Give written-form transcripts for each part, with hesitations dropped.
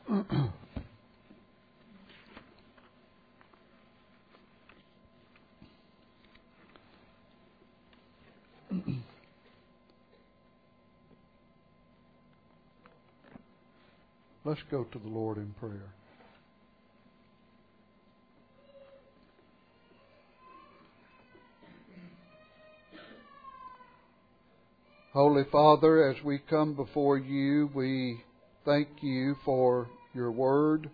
Let's go to the Lord in prayer. Holy Father, as we come before you, we thank you for your word.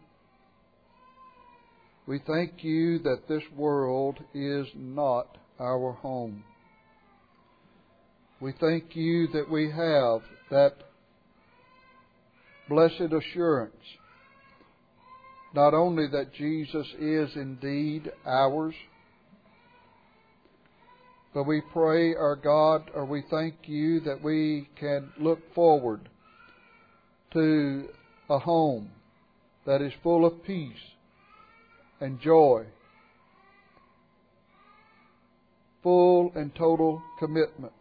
We thank you that this world is not our home. We thank you that we have that blessed assurance, not only that Jesus is indeed ours, but we pray, our God, or we thank you that we can look forward to a home that is full of peace and joy, full and total commitment.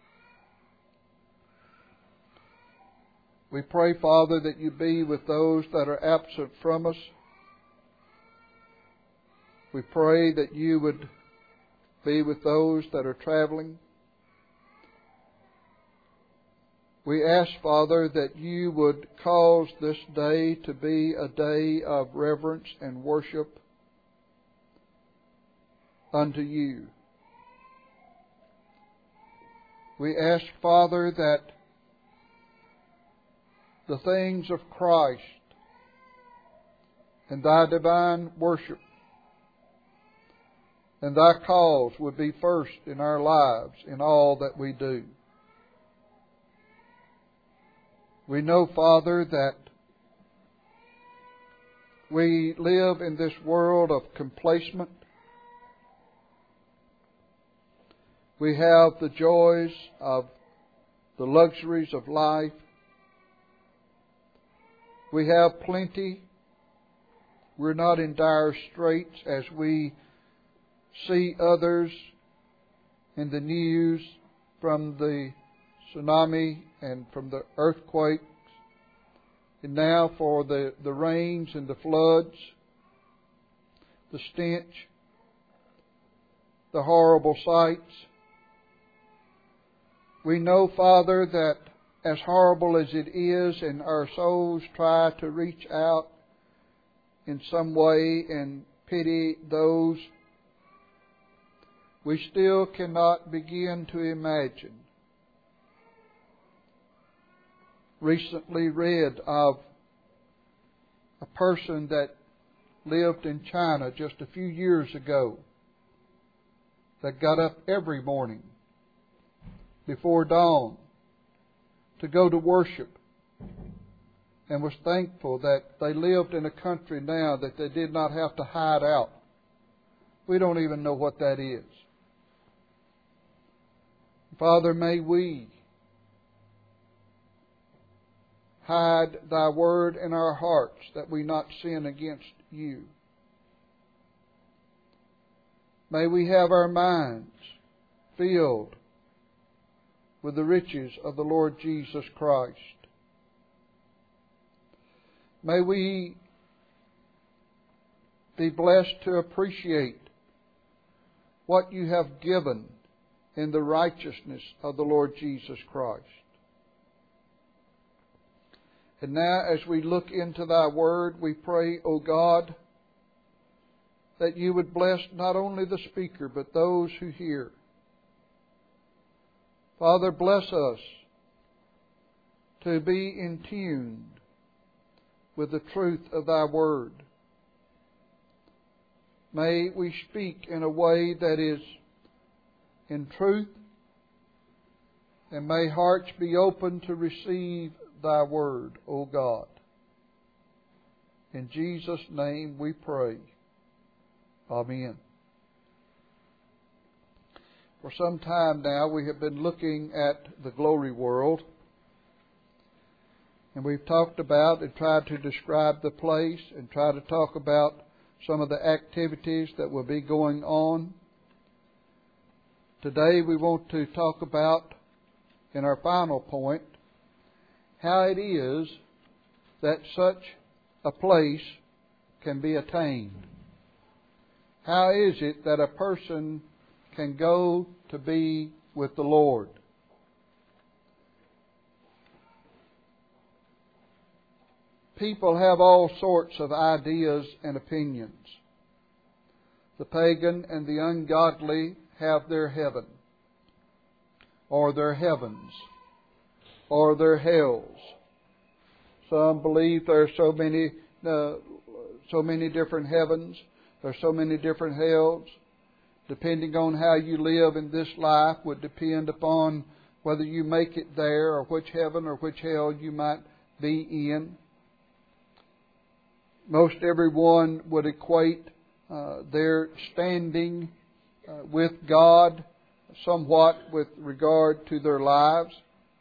We pray, Father, that you be with those that are absent from us. We pray that you would be with those that are traveling. We ask, Father, that you would cause this day to be a day of reverence and worship unto you. We ask, Father, that the things of Christ and thy divine worship and thy cause would be first in our lives in all that we do. We know, Father, that we live in this world of complacement. We have the joys of the luxuries of life. We have plenty. We're not in dire straits as we see others in the news from the tsunami and from the earthquakes, and now for the rains and the floods, the stench, the horrible sights. We know, Father, that as horrible as it is, and our souls try to reach out in some way and pity those, we still cannot begin to imagine. Recently read of a person that lived in China just a few years ago that got up every morning before dawn to go to worship, and was thankful that they lived in a country now that they did not have to hide out. We don't even know what that is. Father, may we hide thy word in our hearts that we not sin against you. May we have our minds filled with the riches of the Lord Jesus Christ. May we be blessed to appreciate what you have given in the righteousness of the Lord Jesus Christ. And now, as we look into thy word, we pray, O God, that you would bless not only the speaker, but those who hear. Father, bless us to be in tune with the truth of thy word. May we speak in a way that is in truth, and may hearts be open to receive thy word, O God. In Jesus' name we pray. Amen. For some time now we have been looking at the glory world, and we've talked about and tried to describe the place and try to talk about some of the activities that will be going on. Today we want to talk about, in our final point, how it is that such a place can be attained? How is it that a person can go to be with the Lord? People have all sorts of ideas and opinions. The pagan and the ungodly have their heaven, or their heavens, or their hells. Some believe there are so many different heavens, there are so many different hells. Depending on how you live in this life would depend upon whether you make it there, or which heaven or which hell you might be in. Most everyone would equate their standing with God somewhat with regard to their lives.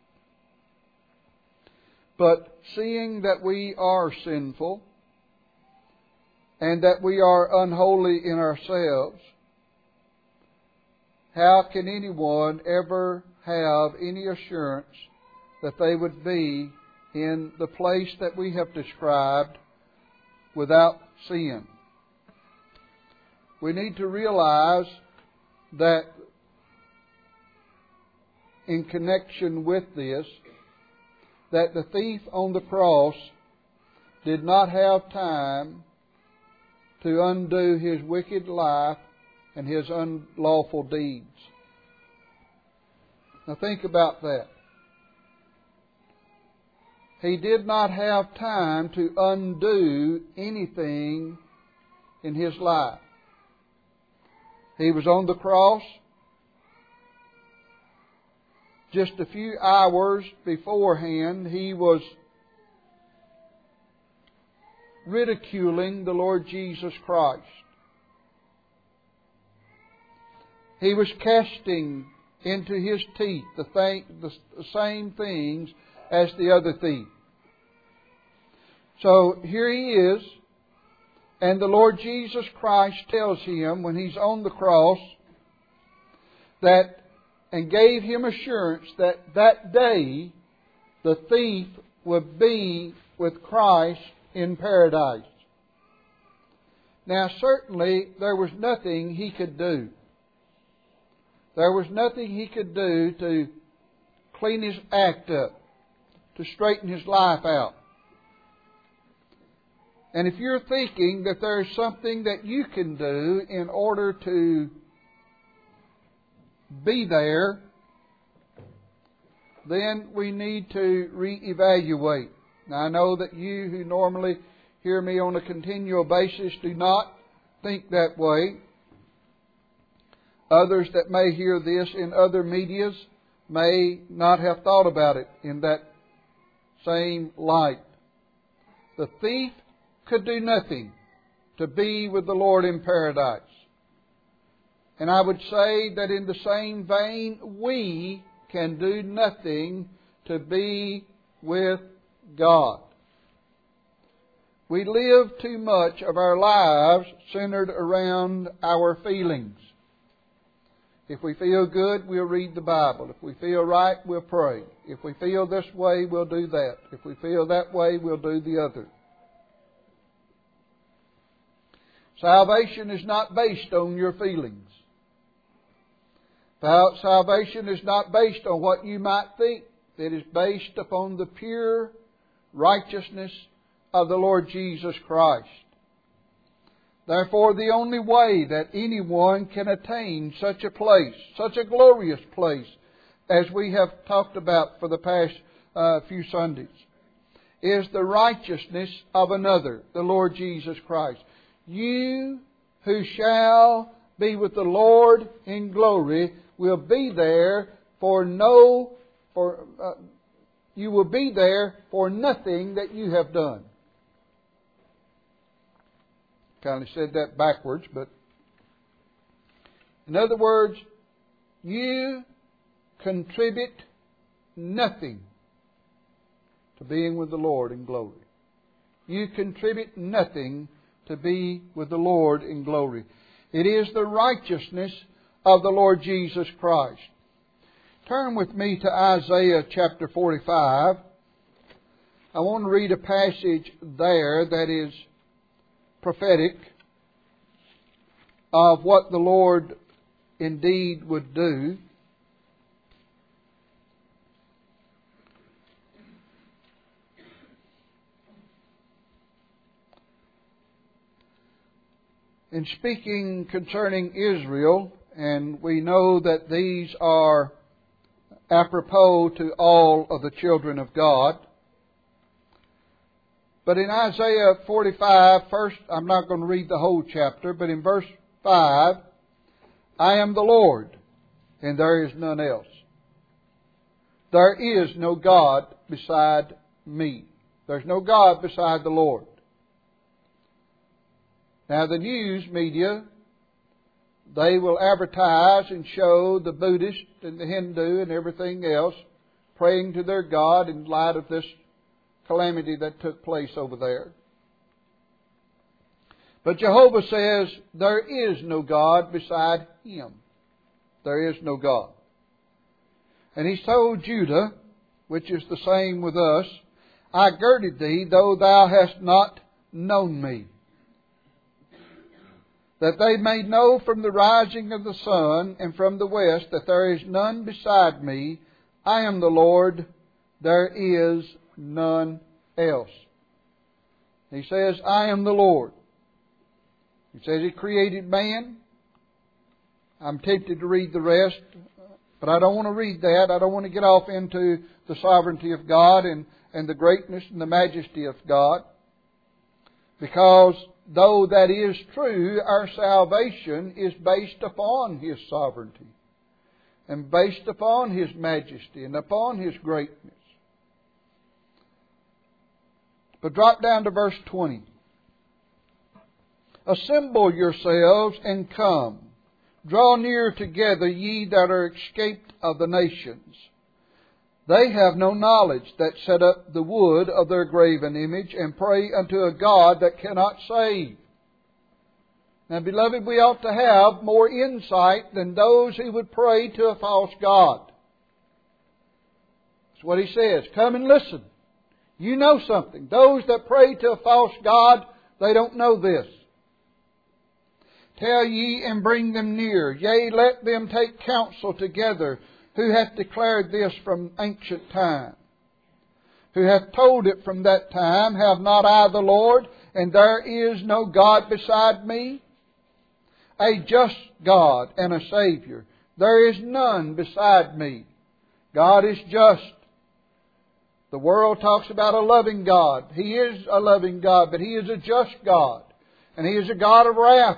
But seeing that we are sinful and that we are unholy in ourselves, how can anyone ever have any assurance that they would be in the place that we have described without sin? We need to realize that in connection with this, that the thief on the cross did not have time to undo his wicked life and his unlawful deeds. Now think about that. He did not have time to undo anything in his life. He was on the cross. Just a few hours beforehand, he was ridiculing the Lord Jesus Christ. He was casting into his teeth the same things as the other thief. So here he is, and the Lord Jesus Christ tells him when he's on the cross that, and gave him assurance that that day the thief would be with Christ in paradise. Now certainly there was nothing he could do. There was nothing he could do to clean his act up, to straighten his life out. And if you're thinking that there's something that you can do in order to be there, then we need to reevaluate. Now I know that you who normally hear me on a continual basis do not think that way. Others that may hear this in other medias may not have thought about it in that same light. The thief could do nothing to be with the Lord in paradise. And I would say that in the same vein, we can do nothing to be with God. We live too much of our lives centered around our feelings. If we feel good, we'll read the Bible. If we feel right, we'll pray. If we feel this way, we'll do that. If we feel that way, we'll do the other. Salvation is not based on your feelings. Salvation is not based on what you might think. It is based upon the pure righteousness of the Lord Jesus Christ. Therefore, the only way that anyone can attain such a place, such a glorious place, as we have talked about for the past few Sundays, is the righteousness of another, the Lord Jesus Christ. You who shall be with the Lord in glory will be there you will be there for nothing that you have done. Kind of said that backwards, but in other words, you contribute nothing to being with the Lord in glory. You contribute nothing to be with the Lord in glory. It is the righteousness of the Lord Jesus Christ. Turn with me to Isaiah chapter 45. I want to read a passage there that is prophetic of what the Lord indeed would do. In speaking concerning Israel, and we know that these are apropos to all of the children of God. But in Isaiah 45, first, I'm not going to read the whole chapter, but in verse 5, I am the Lord, and there is none else. There is no God beside me. There's no God beside the Lord. Now the news media, they will advertise and show the Buddhist and the Hindu and everything else praying to their God in light of this calamity that took place over there. But Jehovah says there is no God beside Him. There is no God. And He's told Judah, which is the same with us, I girded thee, though thou hast not known me, that they may know from the rising of the sun and from the west that there is none beside me. I am the Lord, there is none else. He says, I am the Lord. He says He created man. I'm tempted to read the rest, but I don't want to read that. I don't want to get off into the sovereignty of God and the greatness and the majesty of God. Because though that is true, our salvation is based upon His sovereignty and based upon His majesty and upon His greatness. But drop down to verse 20. Assemble yourselves and come. Draw near together, ye that are escaped of the nations. They have no knowledge that set up the wood of their graven image and pray unto a God that cannot save. Now, beloved, we ought to have more insight than those who would pray to a false god. That's what He says. Come and listen. You know something. Those that pray to a false god, they don't know this. Tell ye and bring them near. Yea, let them take counsel together. Who hath declared this from ancient time? Who hath told it from that time? Have not I the Lord, and there is no God beside me? A just God and a Savior. There is none beside me. God is just. The world talks about a loving God. He is a loving God, but He is a just God. And He is a God of wrath.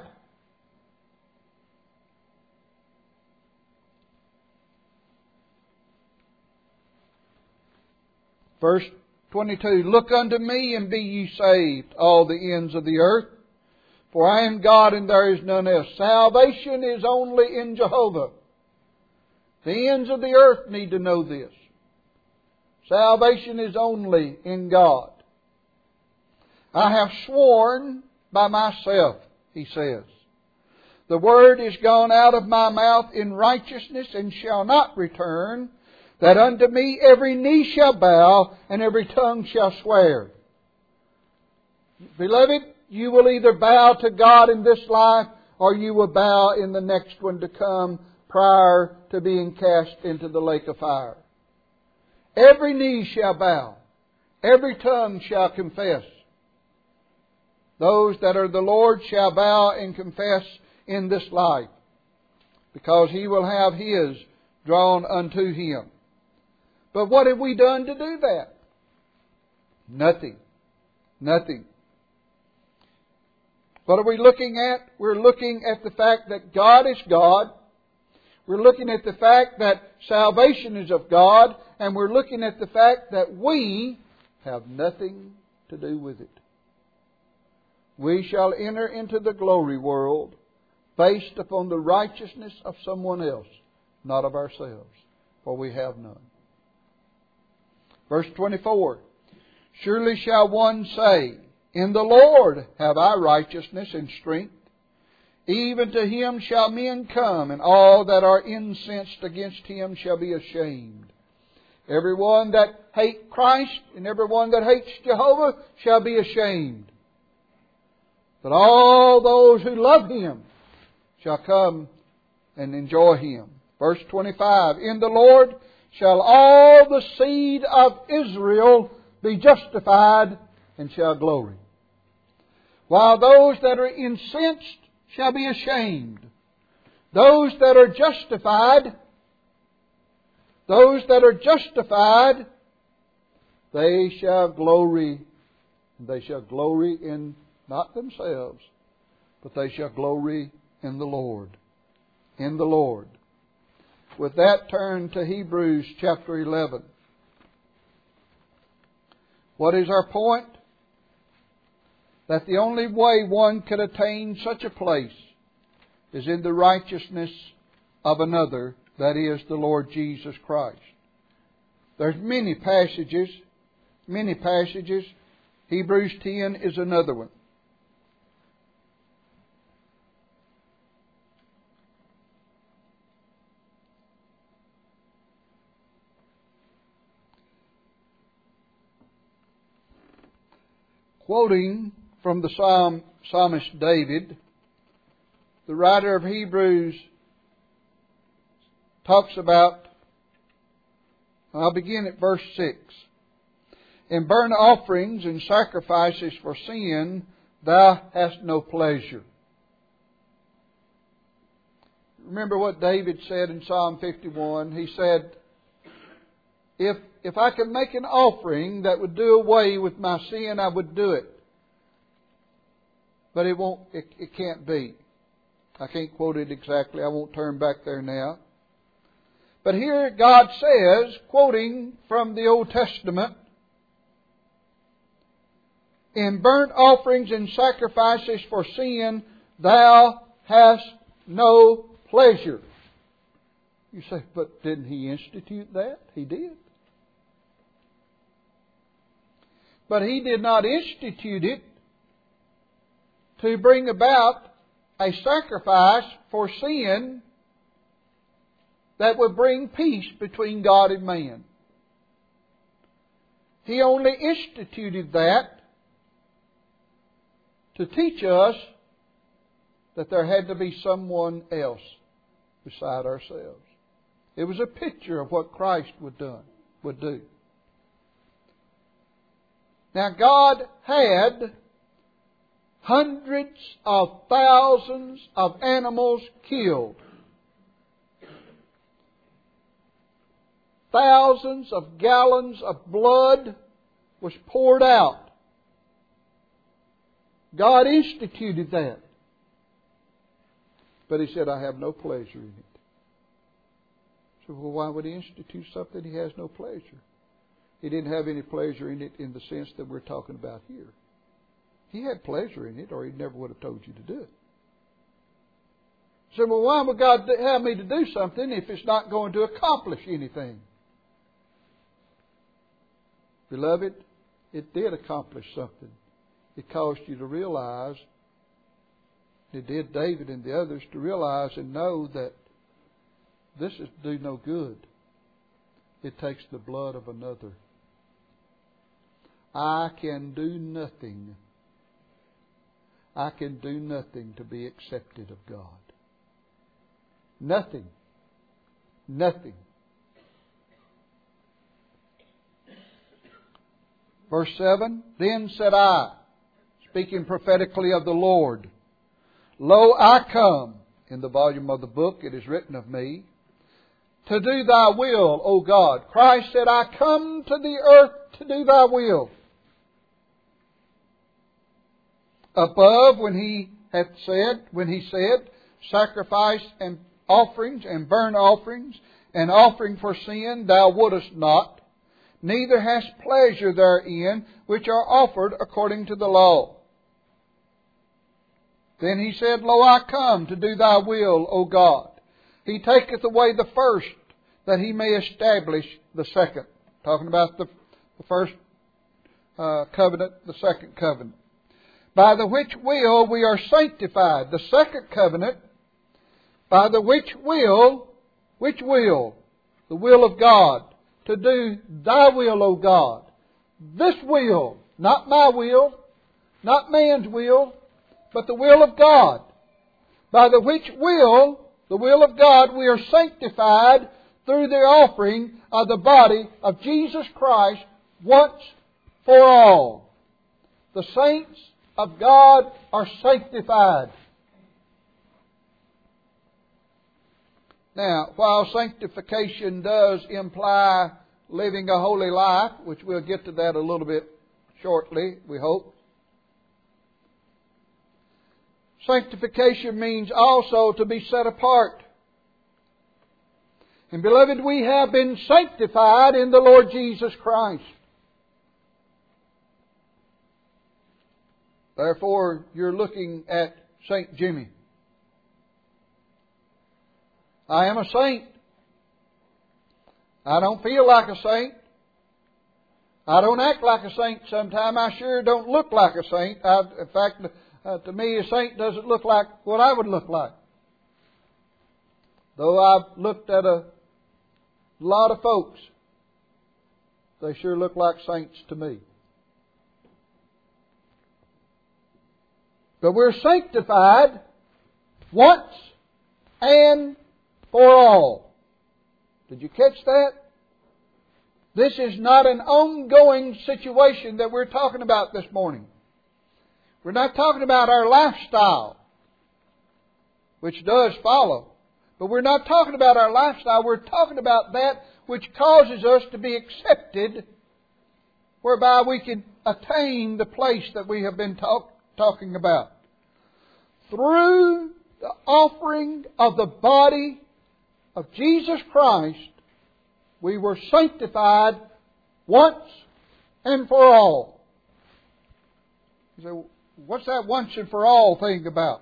Verse 22, Look unto me and be ye saved, all the ends of the earth. For I am God and there is none else. Salvation is only in Jehovah. The ends of the earth need to know this. Salvation is only in God. I have sworn by myself, He says. The word is gone out of my mouth in righteousness and shall not return, that unto me every knee shall bow and every tongue shall swear. Beloved, you will either bow to God in this life or you will bow in the next one to come prior to being cast into the lake of fire. Every knee shall bow. Every tongue shall confess. Those that are the Lord shall bow and confess in this life, because He will have His drawn unto Him. But what have we done to do that? Nothing. Nothing. What are we looking at? We're looking at the fact that God is God. We're looking at the fact that salvation is of God. And we're looking at the fact that we have nothing to do with it. We shall enter into the glory world based upon the righteousness of someone else, not of ourselves, for we have none. Verse 24, Surely shall one say, In the Lord have I righteousness and strength. Even to Him shall men come, and all that are incensed against Him shall be ashamed. Everyone that hates Christ and everyone that hates Jehovah shall be ashamed. But all those who love Him shall come and enjoy Him. Verse 25, in the Lord shall all the seed of Israel be justified and shall glory. While those that are incensed shall be ashamed. Those that are justified, they shall glory. They shall glory in not themselves, but they shall glory in the Lord. In the Lord. With that, turn to Hebrews chapter 11. What is our point? That the only way one can attain such a place is in the righteousness of another, that is, the Lord Jesus Christ. There's many passages. Hebrews 10 is another one. Quoting from the psalmist David, the writer of Hebrews talks about, I'll begin at verse 6. In burnt offerings and sacrifices for sin, thou hast no pleasure. Remember what David said in Psalm 51. He said, if I could make an offering that would do away with my sin, I would do it. But it can't be. I can't quote it exactly. I won't turn back there now. But here God says, quoting from the Old Testament, in burnt offerings and sacrifices for sin, thou hast no pleasure. You say, but didn't He institute that? He did. But He did not institute it to bring about a sacrifice for sin that would bring peace between God and man. He only instituted that to teach us that there had to be someone else beside ourselves. It was a picture of what Christ would do. Now God had hundreds of thousands of animals killed. Thousands of gallons of blood was poured out. God instituted that. But He said, I have no pleasure in it. So, well, why would He institute something He has no pleasure? He didn't have any pleasure in it in the sense that we're talking about here. He had pleasure in it, or He never would have told you to do it. So, well, why would God have me to do something if it's not going to accomplish anything? Beloved, it did accomplish something. It caused you to realize, it did David and the others to realize and know that this is do no good. It takes the blood of another. I can do nothing. I can do nothing to be accepted of God. Nothing. Nothing. Verse 7, then said I, speaking prophetically of the Lord, lo, I come. In the volume of the book it is written of me, to do Thy will, O God. Christ said, I come to the earth to do Thy will. Above, when He said, sacrifice and offerings and burnt offerings and offering for sin, Thou wouldest not, neither hast pleasure therein, which are offered according to the law. Then He said, lo, I come to do Thy will, O God. He taketh away the first, that He may establish the second. Talking about the first covenant, the second covenant. By the which will we are sanctified. The second covenant, by the which will? The will of God. to do Thy will, O God. This will, not my will, not man's will, but the will of God. By the which will, the will of God, we are sanctified through the offering of the body of Jesus Christ once for all. The saints of God are sanctified. Now, while sanctification does imply living a holy life, which we'll get to that a little bit shortly, we hope, sanctification means also to be set apart. And beloved, we have been sanctified in the Lord Jesus Christ. Therefore, you're looking at St. Jimmy. I am a saint. I don't feel like a saint. I don't act like a saint sometimes. I sure don't look like a saint. In fact, to me, a saint doesn't look like what I would look like. Though I've looked at a lot of folks, they sure look like saints to me. But we're sanctified once and for all. Did you catch that? This is not an ongoing situation that we're talking about this morning. We're not talking about our lifestyle, which does follow. But we're not talking about our lifestyle. We're talking about that which causes us to be accepted, whereby we can attain the place that we have been talking about. Through the offering of the body of Jesus Christ, we were sanctified once and for all. You say, what's that once and for all thing about?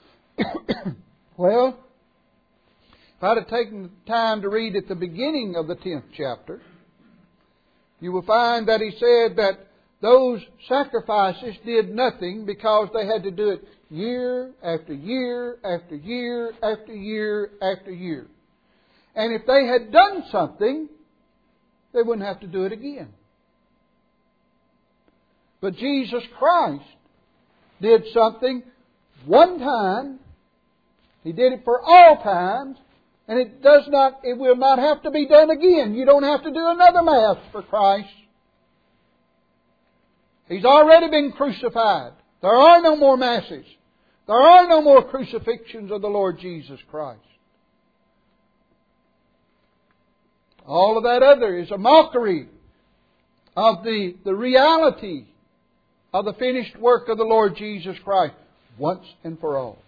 Well, if I'd have taken the time to read at the beginning of the 10th chapter, you will find that he said that those sacrifices did nothing because they had to do it year after year after year after year after year. And if they had done something, they wouldn't have to do it again. But Jesus Christ did something one time. He did it for all times. And it will not have to be done again. You don't have to do another Mass for Christ. He's already been crucified. There are no more Masses. There are no more crucifixions of the Lord Jesus Christ. All of that other is a mockery of the reality of the finished work of the Lord Jesus Christ once and for all.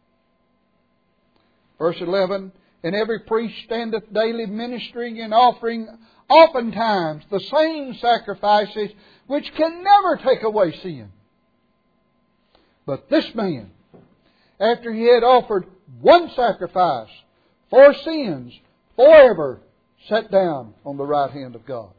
Verse 11, and every priest standeth daily ministering and offering oftentimes the same sacrifices which can never take away sin. But this man, after he had offered one sacrifice for sins forever, sat down on the right hand of God.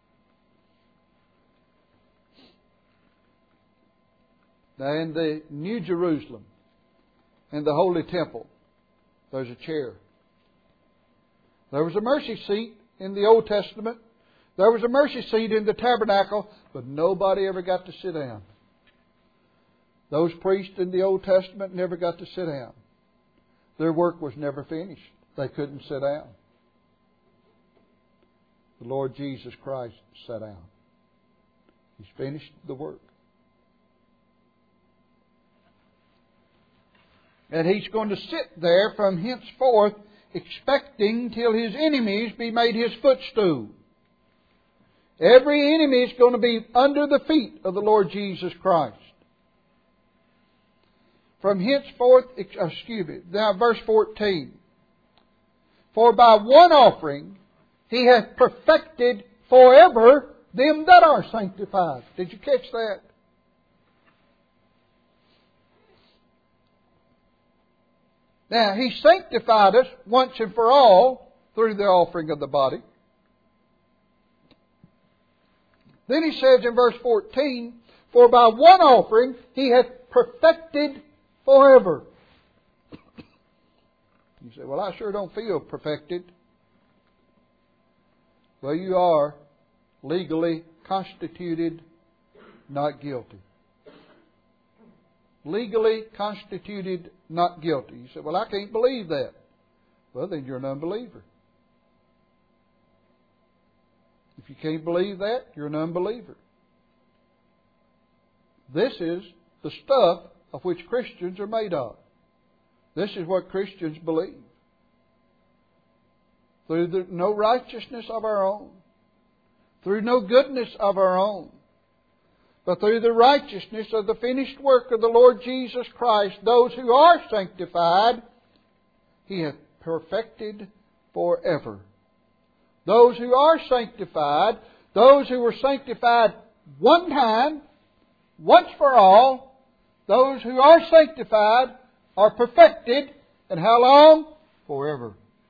Now in the New Jerusalem, in the Holy Temple, there's a chair. There was a mercy seat in the Old Testament. There was a mercy seat in the tabernacle, but nobody ever got to sit down. Those priests in the Old Testament never got to sit down. Their work was never finished. They couldn't sit down. The Lord Jesus Christ sat down. He's finished the work. And He's going to sit there from henceforth, expecting till His enemies be made His footstool. Every enemy is going to be under the feet of the Lord Jesus Christ. From henceforth, now verse 14. For by one offering He hath perfected forever them that are sanctified. Did you catch that? Now, He sanctified us once and for all through the offering of the body. Then He says in verse 14, for by one offering He hath perfected forever. You say, well, I sure don't feel perfected. Well, you are legally constituted not guilty. Legally constituted not guilty. You say, well, I can't believe that. Well, then you're an unbeliever. If you can't believe that, you're an unbeliever. This is the stuff of which Christians are made of. This is what Christians believe. Through no righteousness of our own, through no goodness of our own, but through the righteousness of the finished work of the Lord Jesus Christ, those who are sanctified, He hath perfected forever. Those who are sanctified, those who were sanctified one time, once for all, those who are sanctified are perfected. And how long? Forever.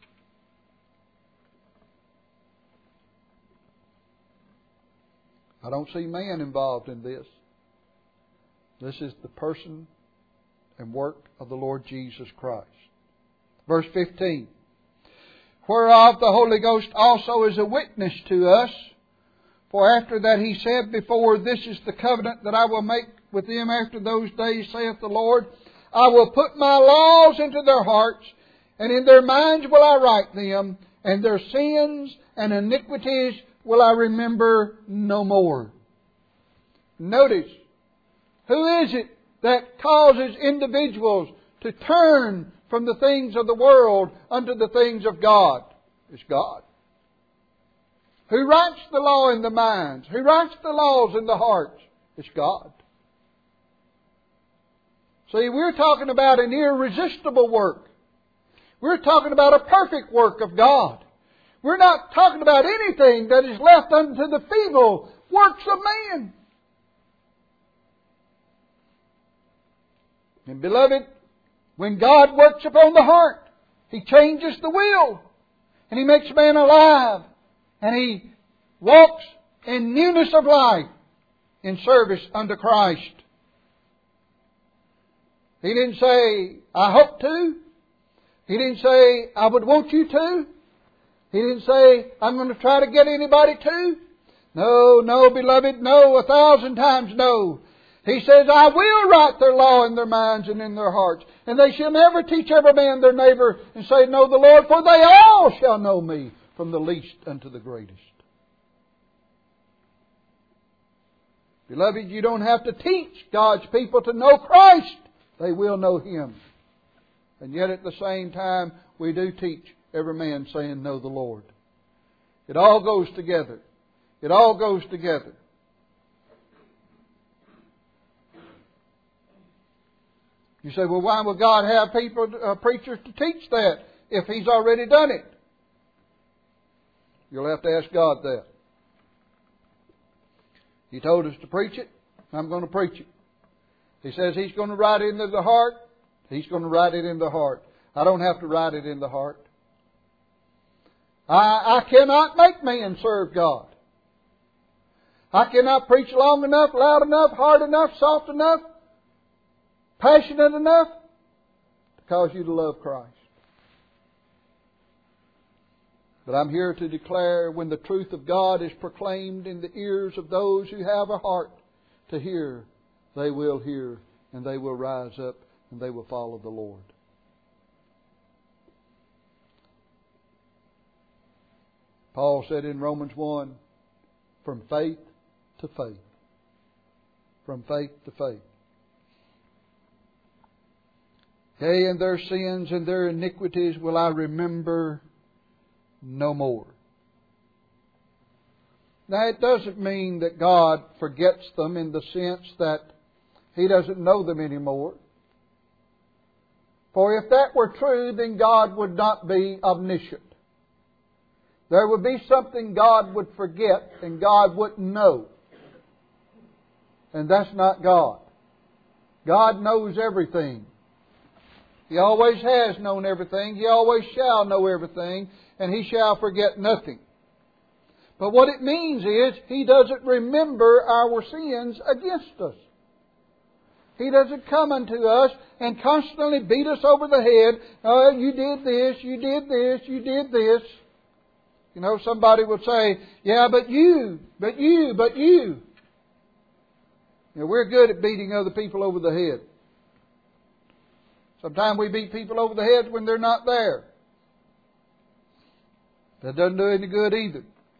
I don't see man involved in this. This is the person and work of the Lord Jesus Christ. Verse 15. Whereof the Holy Ghost also is a witness to us. For after that He said before, This is the covenant that I will make with them after those days, saith the Lord. I will put my laws into their hearts, and in their minds will I write them, and their sins and iniquities will I remember no more. Notice, who is it that causes individuals to turn from the things of the world unto the things of God? It's God. Who writes the law in the minds? Who writes the laws in the hearts? It's God. See, we're talking about an irresistible work. We're talking about a perfect work of God. We're not talking about anything that is left unto the feeble works of man. And beloved, when God works upon the heart, He changes the will. And He makes man alive. And he walks in newness of life in service unto Christ. He didn't say, I hope to. He didn't say, I would want you to. He didn't say, I'm going to try to get anybody to. No, no, beloved, no, 1,000 times no. He says, I will write their law in their minds and in their hearts. And they shall never teach every man their neighbor and say, Know the Lord, for they all shall know me, from the least unto the greatest. Beloved, you don't have to teach God's people to know Christ. They will know Him. And yet at the same time, we do teach every man saying, Know the Lord. It all goes together. It all goes together. You say, well, why would God have preachers to teach that if He's already done it? You'll have to ask God that. He told us to preach it. I'm going to preach it. He says He's going to write it into the heart. He's going to write it in the heart. I don't have to write it in the heart. I cannot make man serve God. I cannot preach long enough, loud enough, hard enough, soft enough, passionate enough to cause you to love Christ. But I'm here to declare, when the truth of God is proclaimed in the ears of those who have a heart to hear, they will hear and they will rise up and they will follow the Lord. Paul said in Romans 1, from faith to faith. From faith to faith. Yea, and their sins and their iniquities will I remember no more. Now, it doesn't mean that God forgets them in the sense that He doesn't know them anymore. For if that were true, then God would not be omniscient. There would be something God would forget and God wouldn't know. And that's not God. God knows everything. He always has known everything. He always shall know everything. And He shall forget nothing. But what it means is He doesn't remember our sins against us. He doesn't come unto us and constantly beat us over the head. Oh, you did this, you did this, you did this. You know, somebody would say, yeah, but you. You know, we're good at beating other people over the head. Sometimes we beat people over the head when they're not there. That doesn't do any good either.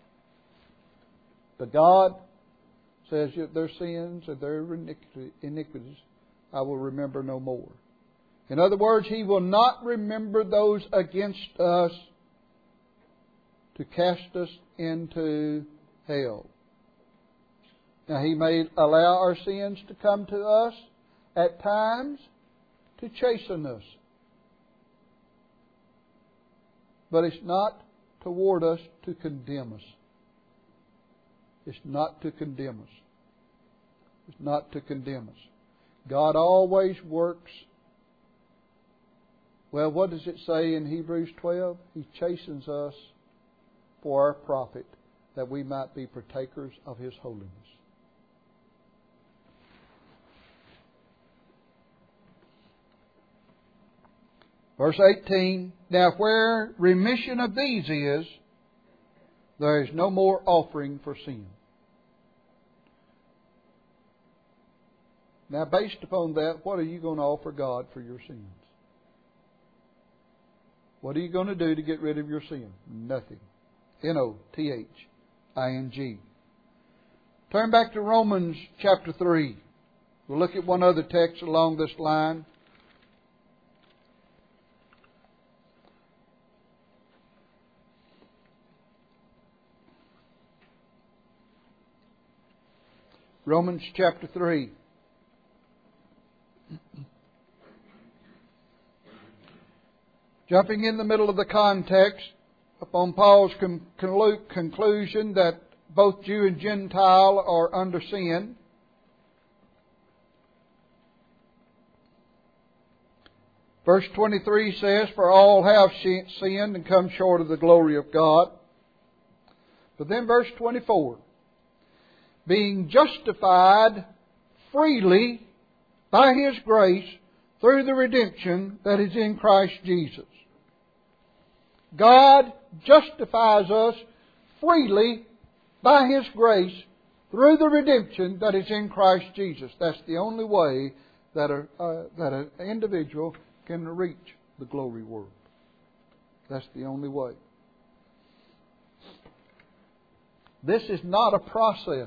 But God says their sins and their iniquities I will remember no more. In other words, He will not remember those against us to cast us into hell. Now, He may allow our sins to come to us at times to chasten us. But it's not toward us to condemn us. It's not to condemn us. It's not to condemn us. God always works. Well, what does it say in Hebrews 12? He chastens us for our profit, that we might be partakers of His holiness. Verse 18, now where remission of these is, there is no more offering for sin. Now, based upon that, what are you going to offer God for your sins? What are you going to do to get rid of your sin? Nothing. Nothing. Turn back to Romans chapter 3. We'll look at one other text along this line. Romans chapter 3. Jumping in the middle of the context upon Paul's conclusion that both Jew and Gentile are under sin. Verse 23 says, for all have sinned and come short of the glory of God. But then verse 24, being justified freely by His grace through the redemption that is in Christ Jesus. God justifies us freely by His grace through the redemption that is in Christ Jesus. That's the only way that an individual can reach the glory world. That's the only way. This is not a process.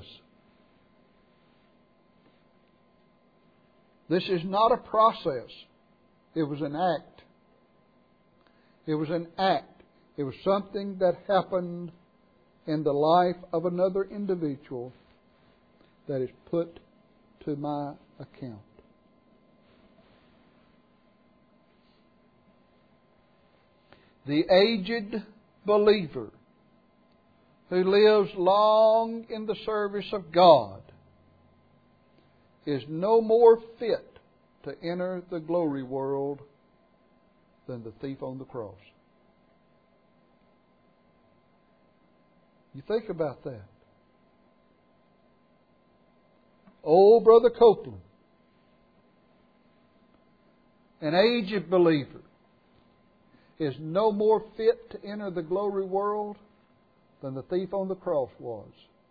This is not a process. It was an act. It was an act. It was something that happened in the life of another individual that is put to my account. The aged believer who lives long in the service of God is no more fit to enter the glory world than the thief on the cross. You think about that. Old Brother Copeland, an aged believer, is no more fit to enter the glory world than the thief on the cross was.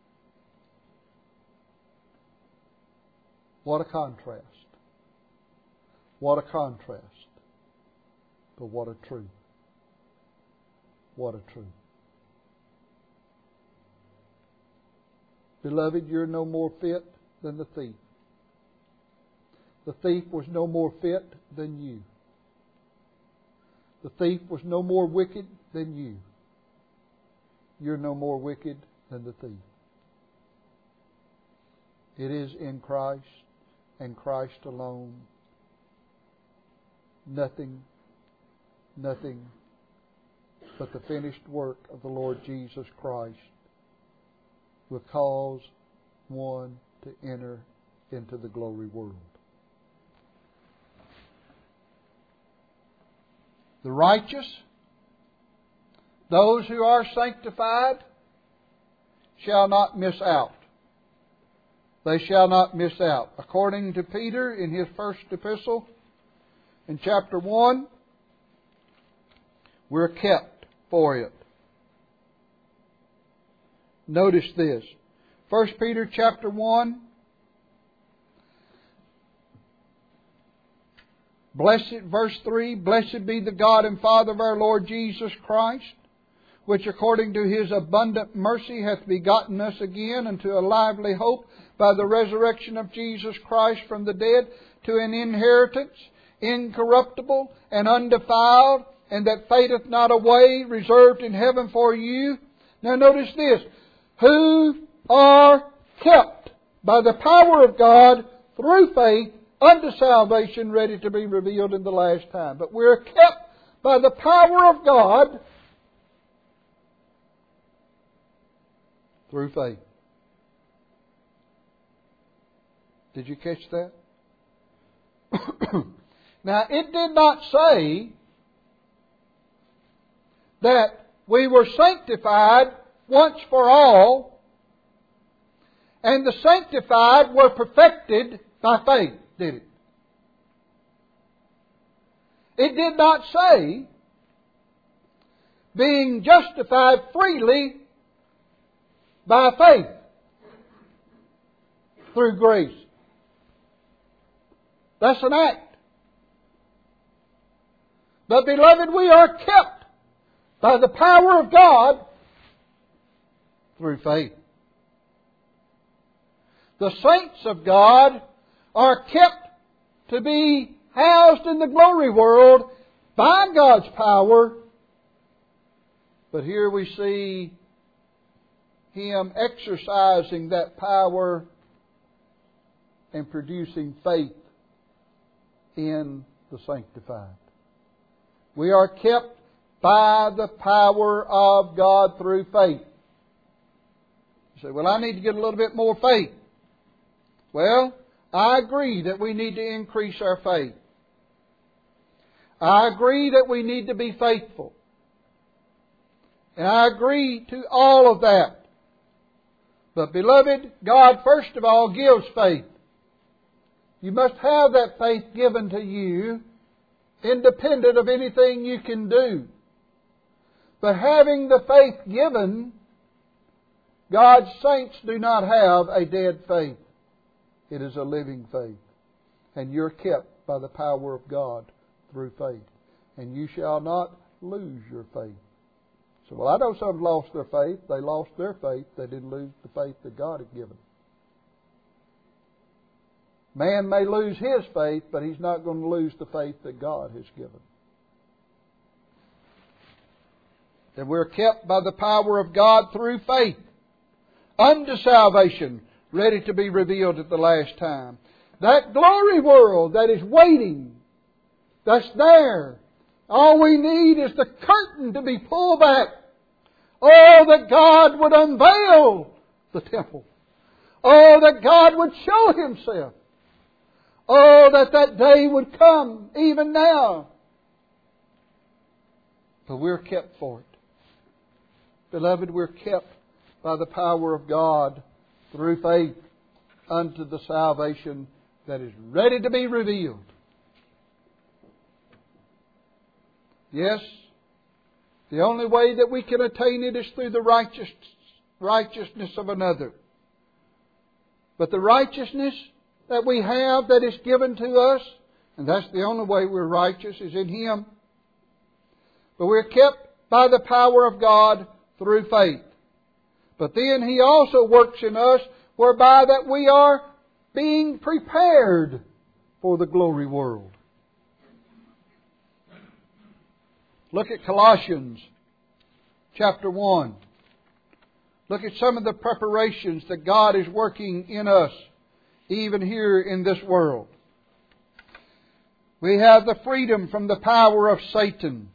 What a contrast. What a contrast. But what a truth. What a truth. Beloved, you're no more fit than the thief. The thief was no more fit than you. The thief was no more wicked than you. You're no more wicked than the thief. It is in Christ and Christ alone. Nothing but the finished work of the Lord Jesus Christ will cause one to enter into the glory world. The righteous, those who are sanctified, shall not miss out. They shall not miss out. According to Peter in his first epistle, in chapter 1, we're kept for it. Notice this. 1 Peter chapter 1. Verse 3, Blessed be the God and Father of our Lord Jesus Christ, which according to His abundant mercy hath begotten us again unto a lively hope by the resurrection of Jesus Christ from the dead, to an inheritance incorruptible and undefiled, and that fadeth not away, reserved in heaven for you. Now notice this. Who are kept by the power of God through faith unto salvation, ready to be revealed in the last time. But we're kept by the power of God through faith. Did you catch that? Now, it did not say that we were sanctified once for all, and the sanctified were perfected by faith, did it? It did not say being justified freely by faith through grace. That's an act. But beloved, we are kept by the power of God through faith. The saints of God are kept to be housed in the glory world by God's power. But here we see Him exercising that power and producing faith in the sanctified. We are kept by the power of God through faith. You say, well, I need to get a little bit more faith. Well, I agree that we need to increase our faith. I agree that we need to be faithful. And I agree to all of that. But beloved, God first of all gives faith. You must have that faith given to you, independent of anything you can do. But having the faith given, God's saints do not have a dead faith. It is a living faith. And you're kept by the power of God through faith. And you shall not lose your faith. So, well, I know some lost their faith. They lost their faith. They didn't lose the faith that God had given. Man may lose his faith, but he's not going to lose the faith that God has given. That we're kept by the power of God through faith unto salvation, ready to be revealed at the last time. That glory world that is waiting, that's there. All we need is the curtain to be pulled back. Oh, that God would unveil the temple. Oh, that God would show Himself. Oh, that that day would come, even now. But we're kept for it. Beloved, we're kept by the power of God through faith unto the salvation that is ready to be revealed. Yes, the only way that we can attain it is through the righteousness of another. But the righteousness that we have that is given to us, and that's the only way we're righteous, is in Him. But we're kept by the power of God through faith. But then He also works in us whereby that we are being prepared for the glory world. Look at Colossians chapter 1. Look at some of the preparations that God is working in us, even here in this world. We have the freedom from the power of Satan.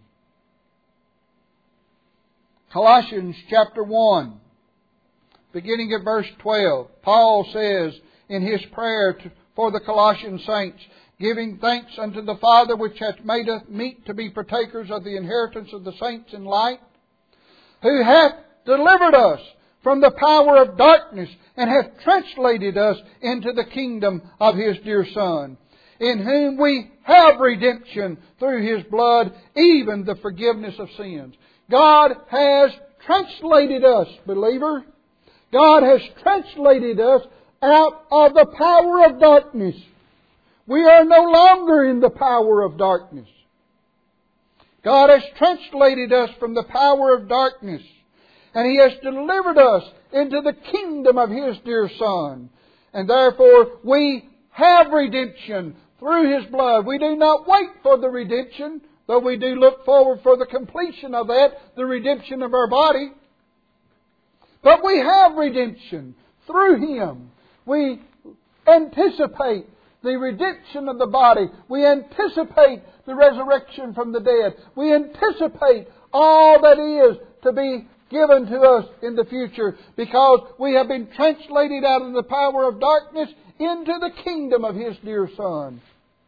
Colossians chapter 1, beginning at verse 12, Paul says in his prayer for the Colossian saints, giving thanks unto the Father which hath made us meet to be partakers of the inheritance of the saints in light, who hath delivered us from the power of darkness and hath translated us into the kingdom of His dear Son, in whom we have redemption through His blood, even the forgiveness of sins. God has translated us, believer. God has translated us out of the power of darkness. We are no longer in the power of darkness. God has translated us from the power of darkness, and He has delivered us into the kingdom of His dear Son. And therefore we have redemption through His blood. We do not wait for the redemption, though we do look forward for the completion of that, the redemption of our body. But we have redemption through Him. We anticipate the redemption of the body. We anticipate the resurrection from the dead. We anticipate all that is to be given to us in the future, because we have been translated out of the power of darkness into the kingdom of His dear Son,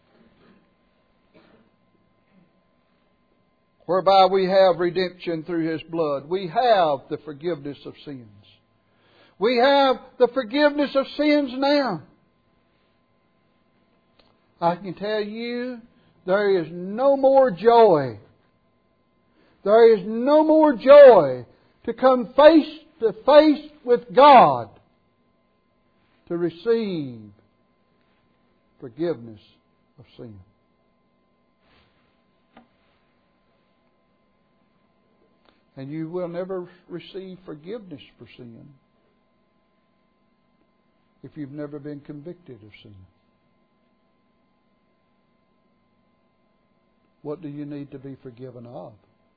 whereby we have redemption through His blood. We have the forgiveness of sins. We have the forgiveness of sins now. I can tell you, there is no more joy. There is no more joy to come face to face with God to receive forgiveness of sin. And you will never receive forgiveness for sin if you've never been convicted of sin. What do you need to be forgiven of?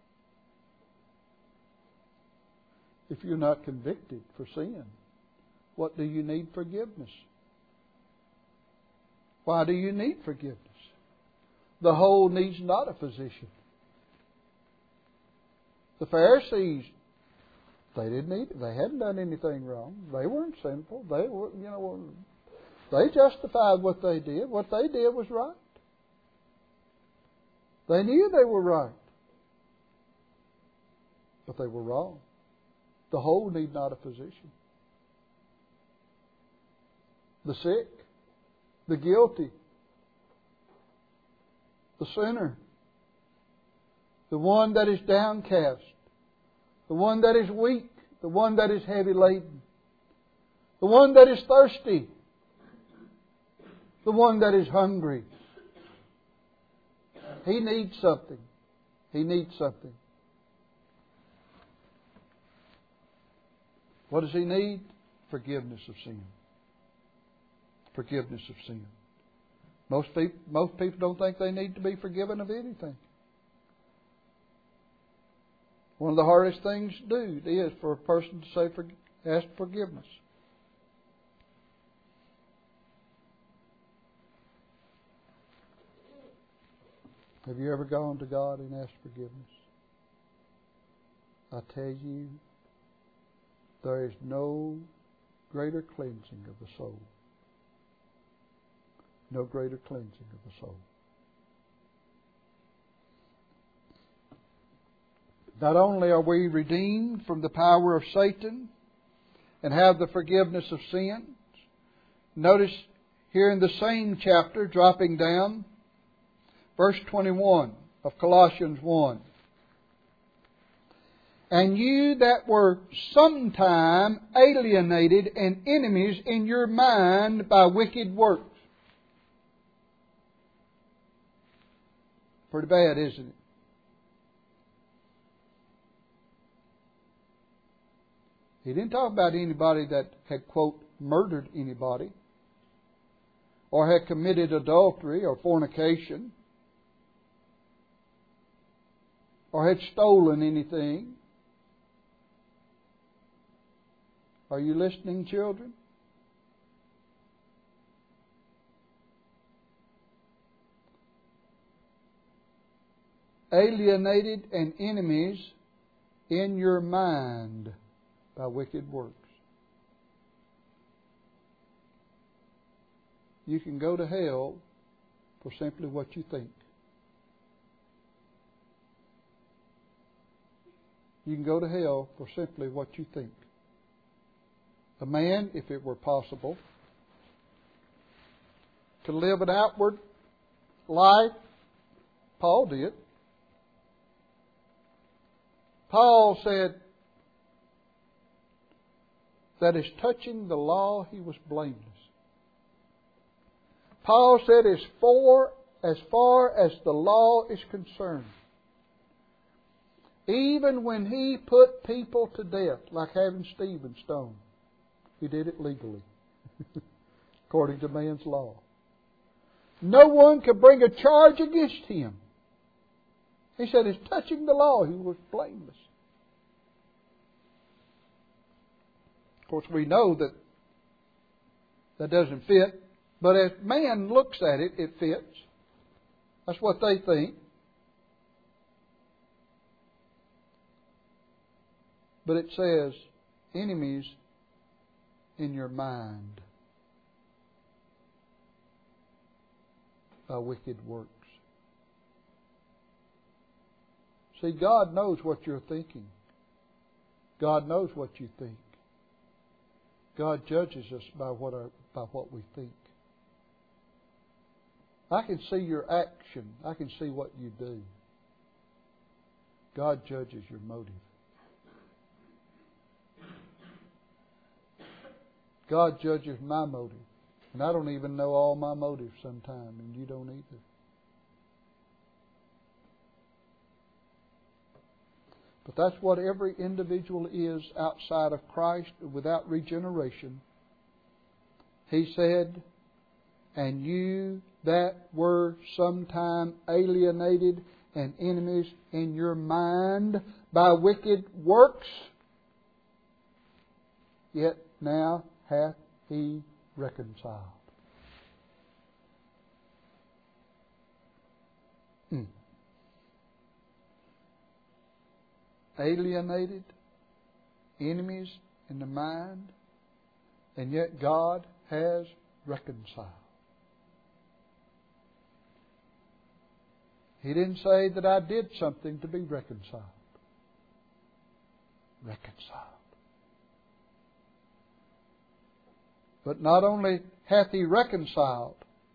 If you're not convicted for sin, what do you need forgiveness? Why do you need forgiveness? The whole needs not a physician. The Pharisees, they didn't need it. They hadn't done anything wrong. They weren't sinful. They were, they justified what they did. What they did was right. They knew they were right, but they were wrong. The whole need not a physician. The sick, the guilty, the sinner, the one that is downcast, the one that is weak, the one that is heavy laden, the one that is thirsty, the one that is hungry. He needs something. He needs something. What does he need? Forgiveness of sin. Forgiveness of sin. Most people don't think they need to be forgiven of anything. One of the hardest things to do is for a person to say, ask forgiveness. Have you ever gone to God and asked forgiveness? I tell you, there is no greater cleansing of the soul. No greater cleansing of the soul. Not only are we redeemed from the power of Satan and have the forgiveness of sins, notice here in the same chapter, dropping down, verse 21 of Colossians 1. And you that were sometime alienated and enemies in your mind by wicked works. Pretty bad, isn't it? He didn't talk about anybody that had, quote, murdered anybody, or had committed adultery or fornication, or had stolen anything. Are you listening, children? Alienated and enemies in your mind by wicked works. You can go to hell for simply what you think. You can go to hell for simply what you think. A man, if it were possible, to live an outward life, Paul did. Paul said, that as touching the law he was blameless. Paul said, as far as the law is concerned, even when he put people to death, like having Stephen stoned, he did it legally, according to man's law. No one could bring a charge against him. He said, as touching the law, he was blameless. Of course, we know that doesn't fit, but as man looks at it, it fits. That's what they think. But it says, enemies in your mind by wicked works. See, God knows what you're thinking. God knows what you think. God judges us by what we think. I can see your action. I can see what you do. God judges your motive. God judges my motive. And I don't even know all my motives sometimes, and you don't either. But that's what every individual is outside of Christ, without regeneration. He said, and you that were sometime alienated and enemies in your mind by wicked works, yet now hath he reconciled. Alienated, enemies in the mind, and yet God has reconciled. He didn't say that I did something to be reconciled. Reconciled. But not only hath he reconciled,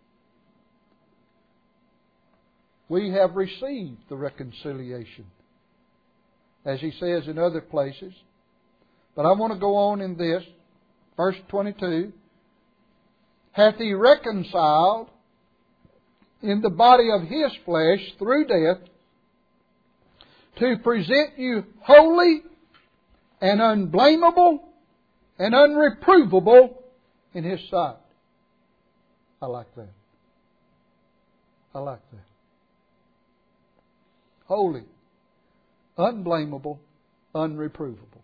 we have received the reconciliation, as he says in other places. But I want to go on in this, verse 22. Hath he reconciled in the body of his flesh through death, to present you holy and unblameable and unreprovable in his sight. I like that. I like that. Holy, unblameable, unreprovable.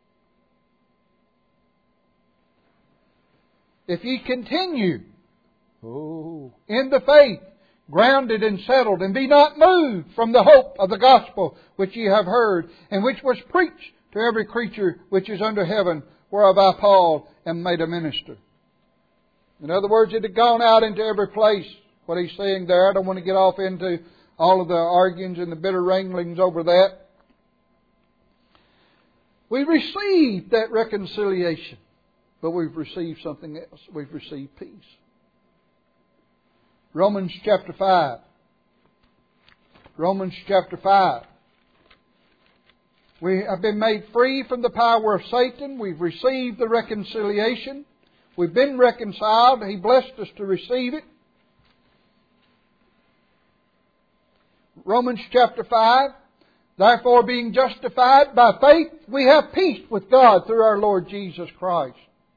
If ye continue, in the faith, grounded and settled, and be not moved from the hope of the gospel which ye have heard, and which was preached to every creature which is under heaven, whereof I, Paul, am made a minister. In other words, it had gone out into every place. What he's saying there, I don't want to get off into all of the arguings and the bitter wranglings over that. We received that reconciliation, but we've received something else. We've received peace. Romans chapter 5. Romans chapter 5. We have been made free from the power of Satan. We've received the reconciliation. We've been reconciled. He blessed us to receive it. Romans chapter 5. Therefore, being justified by faith, we have peace with God through our Lord Jesus Christ.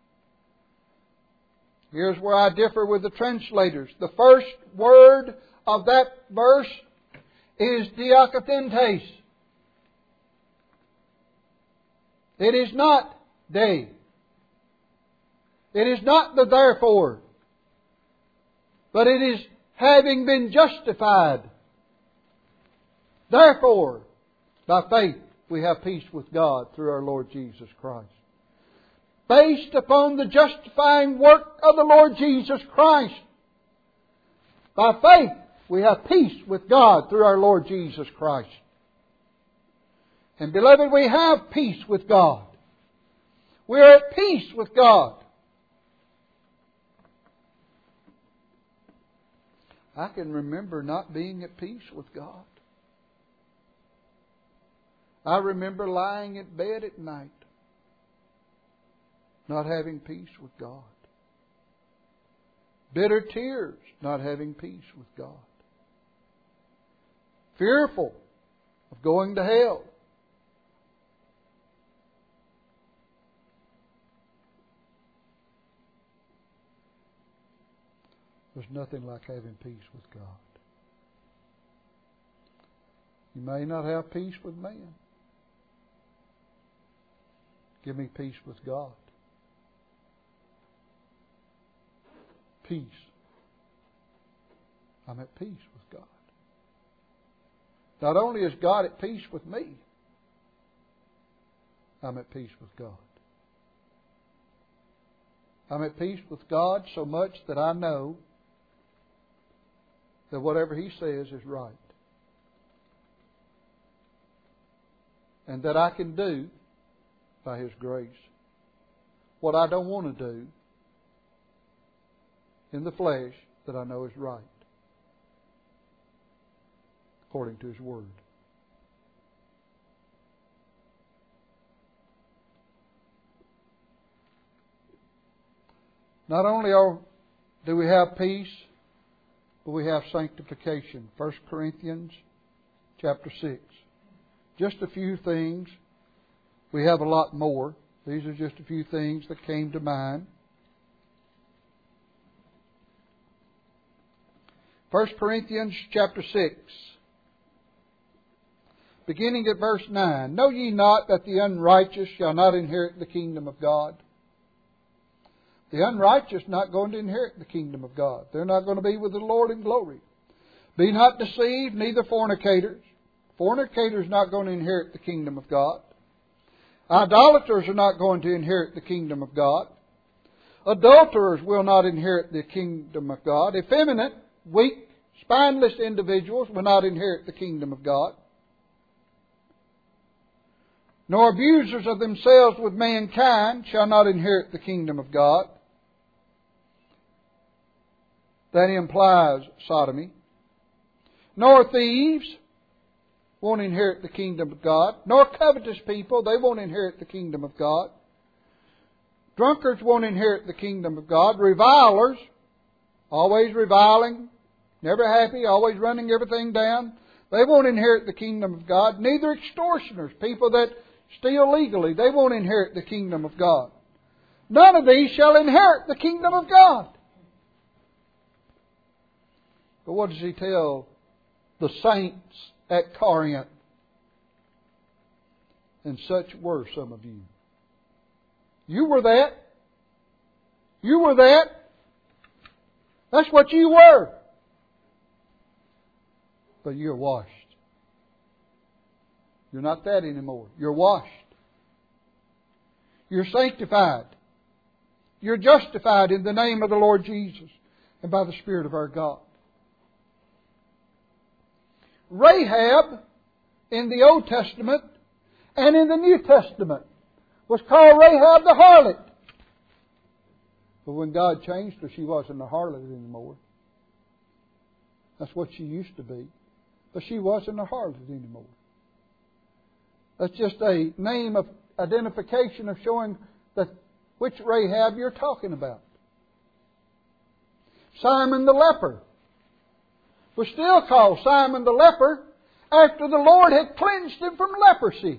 Here's where I differ with the translators. The first word of that verse is diakatentes. It is not de. It is not the therefore. But it is having been justified. Therefore, by faith, we have peace with God through our Lord Jesus Christ. Based upon the justifying work of the Lord Jesus Christ. By faith, we have peace with God through our Lord Jesus Christ. And beloved, we have peace with God. We are at peace with God. I can remember not being at peace with God. I remember lying in bed at night, not having peace with God. Bitter tears, not having peace with God. Fearful of going to hell. There's nothing like having peace with God. You may not have peace with man. Give me peace with God. Peace. I'm at peace with God. Not only is God at peace with me, I'm at peace with God. I'm at peace with God so much that I know that whatever He says is right. And that I can do, by His grace, what I don't want to do in the flesh that I know is right, according to His Word. Not only do we have peace, but we have sanctification. 1 Corinthians chapter 6. Just a few things. We have a lot more. These are just a few things that came to mind. 1 Corinthians chapter 6, beginning at verse 9. Know ye not that the unrighteous shall not inherit the kingdom of God? The unrighteous not going to inherit the kingdom of God. They're not going to be with the Lord in glory. Be not deceived, neither fornicators. Fornicators not going to inherit the kingdom of God. Idolaters are not going to inherit the kingdom of God. Adulterers will not inherit the kingdom of God. Effeminate, weak, spineless individuals will not inherit the kingdom of God. Nor abusers of themselves with mankind shall not inherit the kingdom of God. That implies sodomy. Nor thieves won't inherit the kingdom of God. Nor covetous people, they won't inherit the kingdom of God. Drunkards won't inherit the kingdom of God. Revilers, always reviling, never happy, always running everything down, they won't inherit the kingdom of God. Neither extortioners, people that steal legally, they won't inherit the kingdom of God. None of these shall inherit the kingdom of God. But what does He tell the saints at Corinth? And such were some of you. You were that. You were that. That's what you were. But you're washed. You're not that anymore. You're washed. You're sanctified. You're justified in the name of the Lord Jesus and by the Spirit of our God. Rahab in the Old Testament and in the New Testament was called Rahab the harlot. But when God changed her, she wasn't a harlot anymore. That's what she used to be. But she wasn't a harlot anymore. That's just a name of identification of showing that which Rahab you're talking about. Simon the leper was still called Simon the leper after the Lord had cleansed him from leprosy.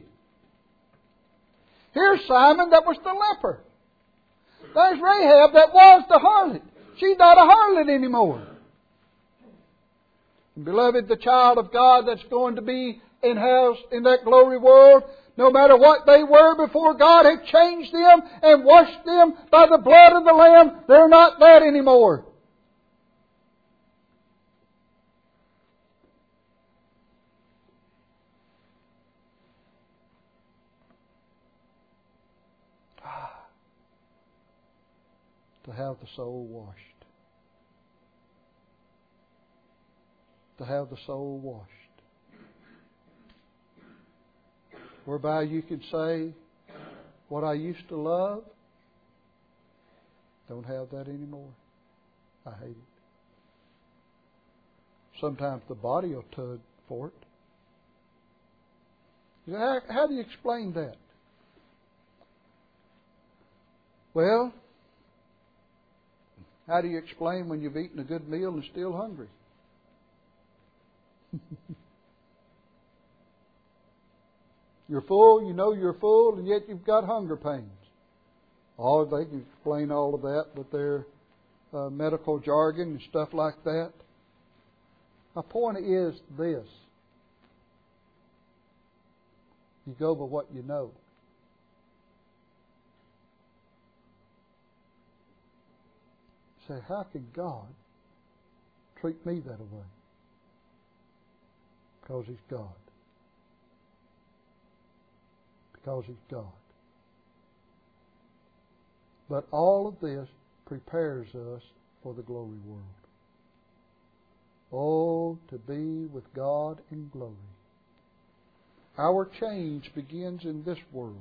Here's Simon that was the leper. There's Rahab that was the harlot. She's not a harlot anymore. And beloved, the child of God that's going to be in house in that glory world, no matter what they were before God had changed them and washed them by the blood of the Lamb, they're not that anymore. To have the soul washed. To have the soul washed. Whereby you can say, what I used to love, don't have that anymore. I hate it. Sometimes the body will tug for it. How do you explain that? Well, how do you explain when you've eaten a good meal and still hungry? You're full, you know you're full, and yet you've got hunger pains. Oh, they can explain all of that with their medical jargon and stuff like that. My point is this. You go by what you know. Say, how can God treat me that way? Because He's God. Because He's God. But all of this prepares us for the glory world. Oh, to be with God in glory. Our change begins in this world.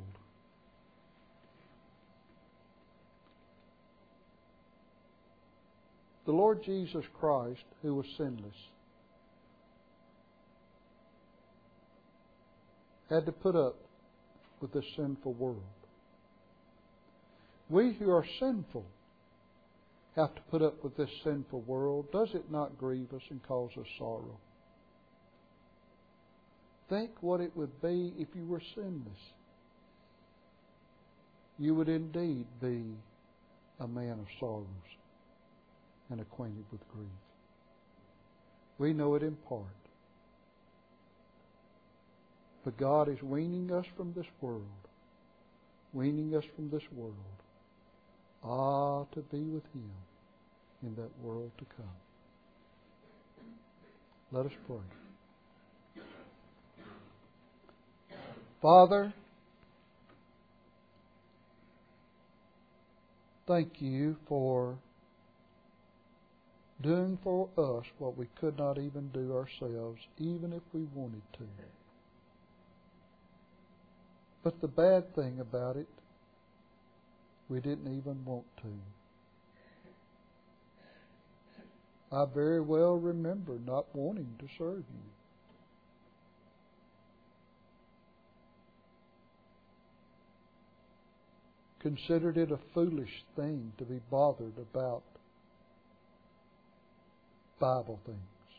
The Lord Jesus Christ, who was sinless, had to put up with this sinful world. We who are sinful have to put up with this sinful world. Does it not grieve us and cause us sorrow? Think what it would be if you were sinless. You would indeed be a man of sorrows and acquainted with grief. We know it in part. But God is weaning us from this world. Weaning us from this world. To be with Him in that world to come. Let us pray. Father, thank You for doing for us what we could not even do ourselves, even if we wanted to. But the bad thing about it, we didn't even want to. I very well remember not wanting to serve You. Considered it a foolish thing to be bothered about Bible things.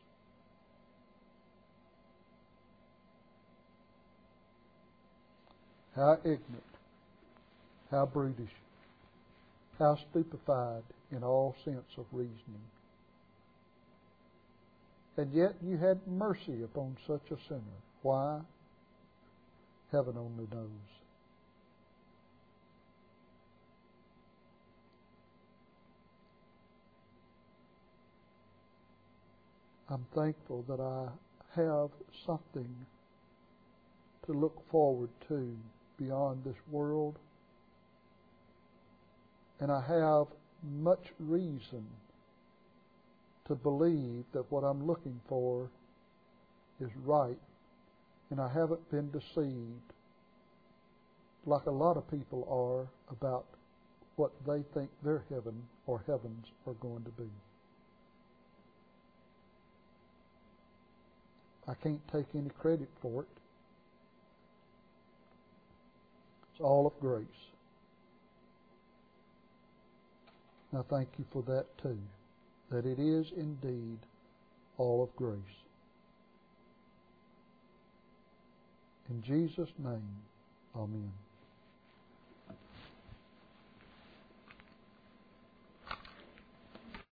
How ignorant, how brutish, how stupefied in all sense of reasoning. And yet You had mercy upon such a sinner. Why? Heaven only knows. I'm thankful that I have something to look forward to beyond this world. And I have much reason to believe that what I'm looking for is right, and I haven't been deceived like a lot of people are about what they think their heaven or heavens are going to be. I can't take any credit for it. It's all of grace. And I thank You for that too, that it is indeed all of grace. In Jesus' name, amen.